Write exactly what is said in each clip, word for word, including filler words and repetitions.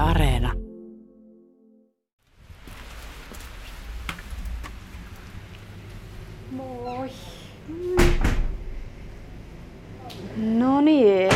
Areena. Moi. No niin.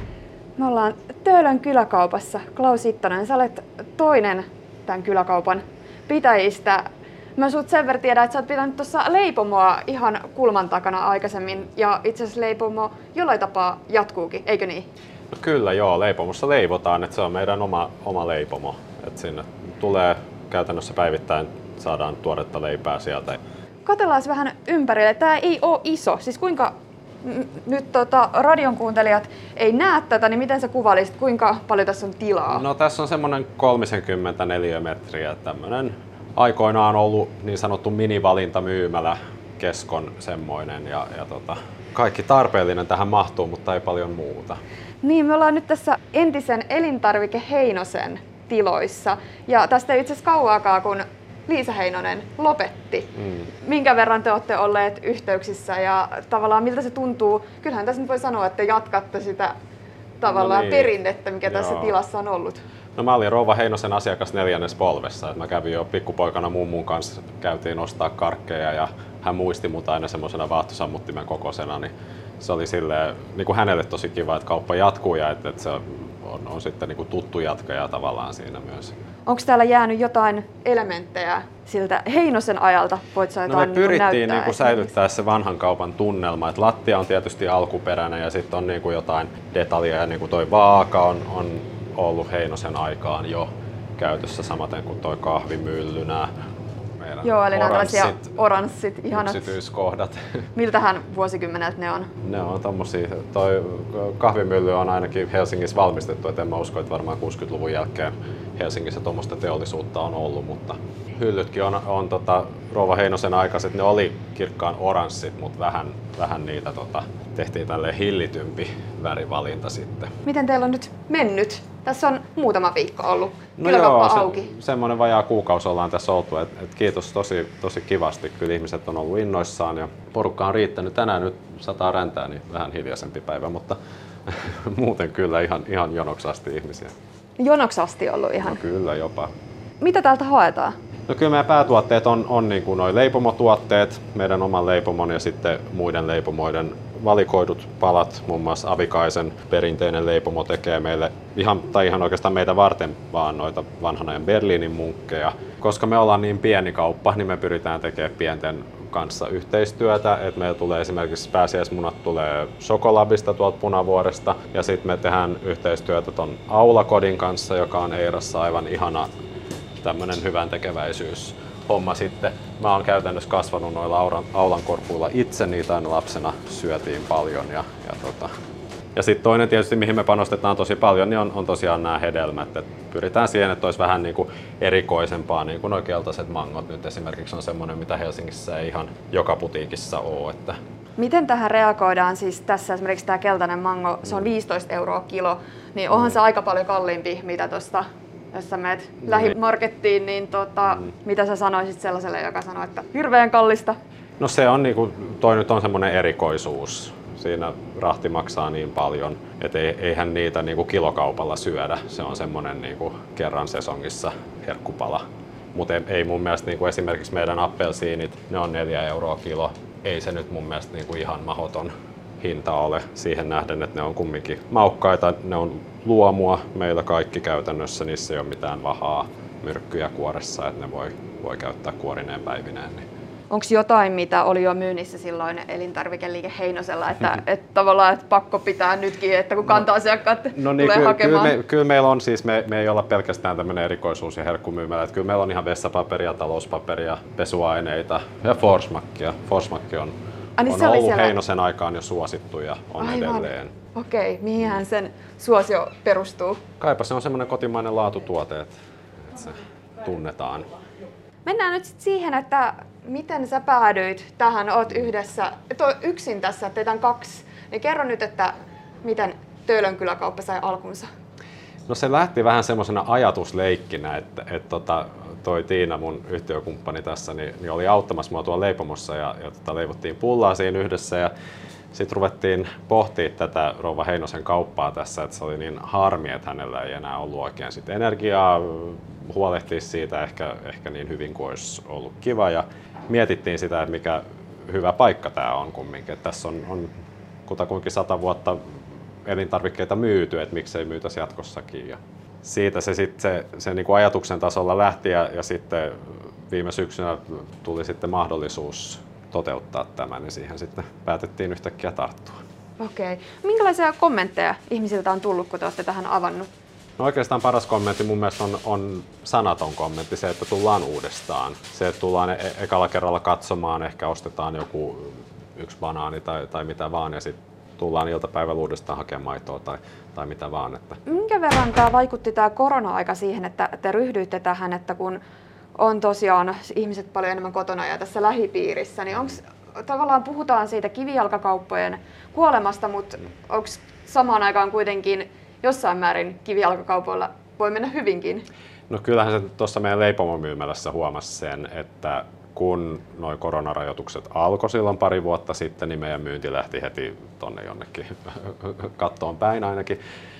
Me ollaan Töölön kyläkaupassa. Klaus Ittonen, sä olet toinen tämän kyläkaupan pitäjistä. Mä sut sen verran tiedän, että sä oot pitänyt tuossa leipomoa ihan kulman takana aikaisemmin. Ja itse asiassa leipomo jollain tapaa jatkuukin, eikö niin? No kyllä joo, leipomossa leivotaan, että se on meidän oma, oma leipomo. Et sinne tulee käytännössä päivittäin, saadaan tuoretta leipää sieltä. Katellaan vähän ympärille. Tää ei oo iso. Siis kuinka n- nyt tota, radion kuuntelijat ei näe tätä, niin miten sä kuvailisit, kuinka paljon tässä on tilaa? No tässä on semmonen kolmekymmentä neliömetriä, tämmönen aikoinaan ollut niin sanottu minivalintamyymälä, Keskon semmoinen ja, ja tota, kaikki tarpeellinen tähän mahtuu, mutta ei paljon muuta. Niin, me ollaan nyt tässä entisen elintarvike Heinosen tiloissa ja tästä ei itse asiassa kauaakaan, kun Liisa Heinonen lopetti. Mm. Minkä verran te olette olleet yhteyksissä ja tavallaan miltä se tuntuu? Kyllähän tässä nyt voi sanoa, että jatkatte sitä tavallaan no niin. perinnettä, mikä Joo. tässä tilassa on ollut. No mä olin rouva Heinosen asiakas neljännes polvessa. Et mä kävin jo pikkupoikana mummun kanssa, käytiin ostaa karkkeja ja hän muisti mut aina semmoisena vaahtosammuttimen kokoisena. Niin se oli silleen, niin kuin hänelle tosi kiva, että kauppa jatkuu ja että, että se on, on sitten niin kuin tuttu jatkaja tavallaan siinä myös. Onko täällä jäänyt jotain elementtejä siltä Heinosen ajalta? Voit sä jotain no me pyrittiin niin niin säilyttää se vanhan kaupan tunnelma. Et lattia on tietysti alkuperäinen ja sitten on niin kuin jotain detaljeja, niin kuin toi vaaka on, on ollut Heinosen aikaan jo käytössä, samaten kuin toi kahvimylly, nämä meidän Joo, eli oranssit, oranssit, ihanat yksityiskohdat. Miltähän vuosikymmeneltä ne on? Ne on tommosia, toi kahvimylly on ainakin Helsingissä valmistettu, et en mä usko, että varmaan kuusikymmentäluvun jälkeen Helsingissä tuommoista teollisuutta on ollut, mutta hyllytkin on, on tota, rouva Heinosen aikaiset, ne oli kirkkaan oranssit, mutta vähän, vähän niitä tota, tehtiin tälleen hillitympi värivalinta sitten. Miten teillä on nyt mennyt? Tässä on muutama viikko ollut no joo, se, auki. Semmoinen vajaa kuukausi ollaan tässä oltu, et, et kiitos tosi, tosi kivasti. Kyllä ihmiset on ollut innoissaan ja porukka on riittänyt. Tänään nyt sataa räntää, niin vähän hiljaisempi päivä, mutta muuten kyllä ihan, ihan jonoksi asti ihmisiä. Jonoksi asti ollut ihan? No kyllä jopa. Mitä täältä haetaan? No kyllä meidän päätuotteet on, on niin kuin noi leipomotuotteet, meidän oman leipomon ja sitten muiden leipomoiden valikoidut palat. Muun muassa Avikaisen perinteinen leipomo tekee meille ihan, tai ihan oikeastaan meitä varten vaan noita vanhan ajan Berliinin munkkeja. Koska me ollaan niin pieni kauppa, niin me pyritään tekemään pienten kanssa yhteistyötä. Et meillä tulee esimerkiksi pääsiäismunat tulee Sokolabista tuolta Punavuoresta ja sitten me tehdään yhteistyötä ton Aulakodin kanssa, joka on Eirassa aivan ihana tämmönen hyvän tekeväisyys homma sitten. Mä oon käytännössä kasvanut noilla aulan, aulankorpuilla itse, niitä aina lapsena syötiin paljon. Ja, ja, tota. ja sitten toinen tietysti, mihin me panostetaan tosi paljon, niin on, on tosiaan nämä hedelmät. Et pyritään siihen, että olisi vähän niinku erikoisempaa, niin kuin nuo keltaiset mangot nyt esimerkiksi on semmoinen, mitä Helsingissä ei ihan joka putiikissa ole. Että miten tähän reagoidaan? Siis tässä esimerkiksi tämä keltainen mango, se on viisitoista euroa kilo, niin onhan mm. se aika paljon kalliimpi, mitä tuosta jos sä menet no lähimarkettiin, niin tota, mm. mitä sä sanoisit sellaiselle, joka sanoo, että hirveän kallista? No se on niinku, toi nyt on semmoinen erikoisuus. Siinä rahti maksaa niin paljon, että eihän niitä niinku kilokaupalla syödä. Se on semmoinen niinku kerran sesongissa herkkupala. Mutta ei, ei mun mielestä niinku esimerkiksi meidän appelsiinit, ne on neljä euroa kilo. Ei se nyt mun mielestä niinku ihan mahdoton hinta ole siihen nähden, että ne on kumminkin maukkaita, ne on luomua meillä kaikki käytännössä, niissä ei ole mitään vahaa myrkkyjä kuoressa, että ne voi, voi käyttää kuorineen päivineen. Niin. Onko jotain, mitä oli jo myynnissä silloin elintarvikeliike Heinosella, että, että tavallaan että pakko pitää nytkin, että kun kanta-asiakkaat no niin, tulee ky- hakemaan? Kyllä, me, kyllä meillä on siis, me, me ei olla pelkästään tämmöinen erikoisuus ja herkkumyymälä, että kyllä meillä on ihan vessapaperia, talouspaperia, pesuaineita ja Forsmackia. Forsmacki on, ah, niin on se ollut siellä Heinosen aikaan jo suosittu ja on aivan edelleen. Okei, mihinhän sen suosio perustuu? Kaipa se on semmoinen kotimainen laatutuote, että se tunnetaan. Mennään nyt sit siihen, että miten sä päädyit tähän, oot yhdessä, et oot yksin tässä, teitä on kaksi. Niin kerro nyt, että miten Töölön kyläkauppa sai alkunsa? No se lähti vähän semmoisena ajatusleikkinä, että, että tota, toi Tiina, mun yhtiökumppani tässä, niin, niin oli auttamassa mua tuolla leipomossa ja, ja tota, leivottiin pullaa siinä yhdessä. Ja Sitten ruvettiin pohtimaan tätä rouva Heinosen kauppaa tässä, että se oli niin harmi, että hänellä ei enää ollut oikein sit energiaa huolehtia siitä ehkä, ehkä niin hyvin kuin olisi ollut kiva. Ja mietittiin sitä, että mikä hyvä paikka tämä on kumminkin. Että tässä on, on kutakuinkin sata vuotta elintarvikkeita myyty, että miksei myytäisi jatkossakin. Ja siitä se, sit se, se niin kuin ajatuksen tasolla lähti ja, ja sitten viime syksynä tuli sitten mahdollisuus toteuttaa tämä, niin siihen sitten päätettiin yhtäkkiä tarttua. Okei. Minkälaisia kommentteja ihmisiltä on tullut, kun te olette tähän avannut? No oikeastaan paras kommentti mun mielestä on, on sanaton kommentti, se, että tullaan uudestaan. Se, että tullaan e- ekalla kerralla katsomaan, ehkä ostetaan joku yksi banaani tai, tai mitä vaan, ja sitten tullaan iltapäivällä uudestaan hakemaan maitoa tai, tai mitä vaan. Että. Minkä verran tämä vaikutti tämä korona-aika siihen, että te ryhdyitte tähän, että kun on tosiaan ihmiset paljon enemmän kotona ja tässä lähipiirissä, niin onko tavallaan puhutaan siitä kivijalkakauppojen kuolemasta, mutta onko samaan aikaan kuitenkin jossain määrin kivijalkakaupoilla voi mennä hyvinkin? No kyllähän se tuossa meidän leipomomyymälässä huomasi sen, että kun nuo koronarajoitukset alkoi silloin pari vuotta sitten, niin meidän myynti lähti heti tonne jonnekin kattoon päin ainakin.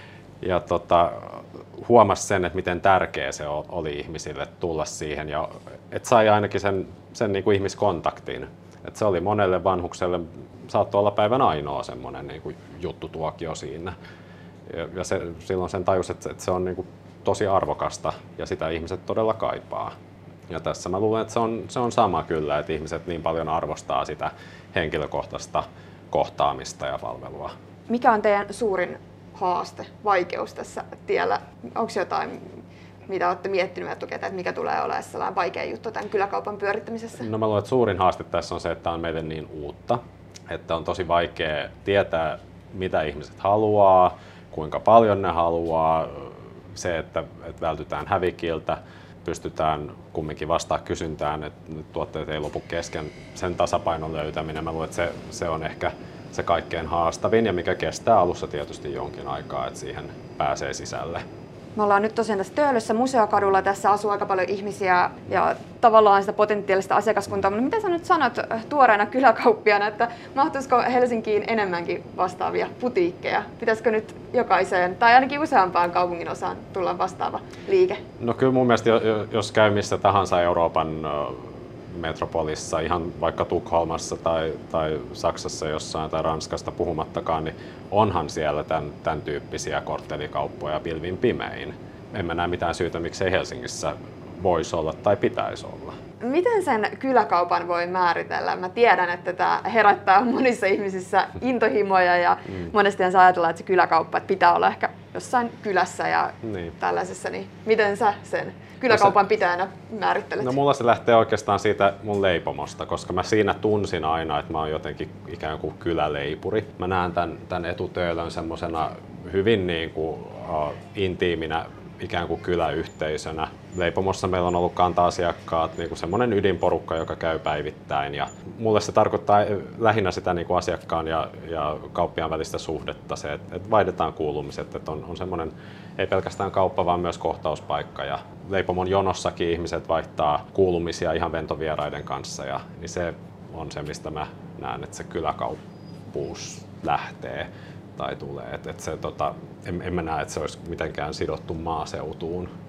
Ja tota, huomasi sen, että miten tärkeä se oli ihmisille tulla siihen ja että sai ainakin sen, sen niin kuin ihmiskontaktin. Että se oli monelle vanhukselle, saattoi olla päivän ainoa semmoinen niin kuin juttutuokio siinä. Ja, ja se, silloin sen tajus, että, että se on niin kuin tosi arvokasta ja sitä ihmiset todella kaipaa. Ja tässä mä luulen, että se on, se on sama kyllä, että ihmiset niin paljon arvostaa sitä henkilökohtaista kohtaamista ja palvelua. Mikä on teidän suurin haaste, vaikeus tässä tiellä? Onko jotain, mitä olette miettinyt etukäteen, että mikä tulee olemaan sellainen vaikea juttu tämän kyläkaupan pyörittämisessä? No mä luulen, että suurin haaste tässä on se, että tämä on meille niin uutta, että on tosi vaikea tietää, mitä ihmiset haluaa, kuinka paljon ne haluaa, se, että, että vältytään hävikiltä, pystytään kumminkin vastaamaan kysyntään, että tuotteet ei lopu kesken. Sen tasapainon löytäminen, mä luulen, että se, se on ehkä se kaikkein haastavin ja mikä kestää alussa tietysti jonkin aikaa, että siihen pääsee sisälle. Me ollaan nyt tosiaan tässä Töölössä Museokadulla, tässä asuu aika paljon ihmisiä ja tavallaan sitä potentiaalista asiakaskuntaa, mutta mitä sä nyt sanot tuoreena kyläkauppiana, että mahtuisiko Helsinkiin enemmänkin vastaavia putiikkeja? Pitäisikö nyt jokaiseen tai ainakin useampaan kaupungin osaan tulla vastaava liike? No kyllä mun mielestä jos käy missä tahansa Euroopan metropolissa, ihan vaikka Tukholmassa tai, tai Saksassa jossain tai Ranskasta puhumattakaan, niin onhan siellä tämän, tämän tyyppisiä korttelikauppoja pilvin pimein. En mä näe mitään syytä, miksei Helsingissä voisi olla tai pitäisi olla. Miten sen kyläkaupan voi määritellä? Mä tiedän, että tämä herättää monissa ihmisissä intohimoja ja mm. monesti ajatellaan, että se kyläkauppa että pitää olla ehkä jossain kylässä ja niin. tällaisessa. Niin miten sä sen kyläkaupan pitäjänä määrittelet? No mulla se lähtee oikeastaan siitä mun leipomosta, koska mä siinä tunsin aina, että mä oon jotenkin ikään kuin kyläleipuri. Mä näen tämän, tämän Etutöölön semmosena hyvin niin kuin, uh, intiiminä ikään kuin kyläyhteisönä. Leipomossa meillä on ollut kanta-asiakkaat, niin kuin semmoinen ydinporukka, joka käy päivittäin. Ja mulle se tarkoittaa lähinnä sitä niin kuin asiakkaan ja, ja kauppiaan välistä suhdetta, se, että, että vaihdetaan kuulumiset, että on, on semmoinen ei pelkästään kauppa, vaan myös kohtauspaikka. Ja leipomon jonossakin ihmiset vaihtaa kuulumisia ihan ventovieraiden kanssa, ja, niin se on se, mistä mä näen, että se kyläkauppuus lähtee tai tulee. Et, et se, tota, en, en mä näe, että se olisi mitenkään sidottu maaseutuun.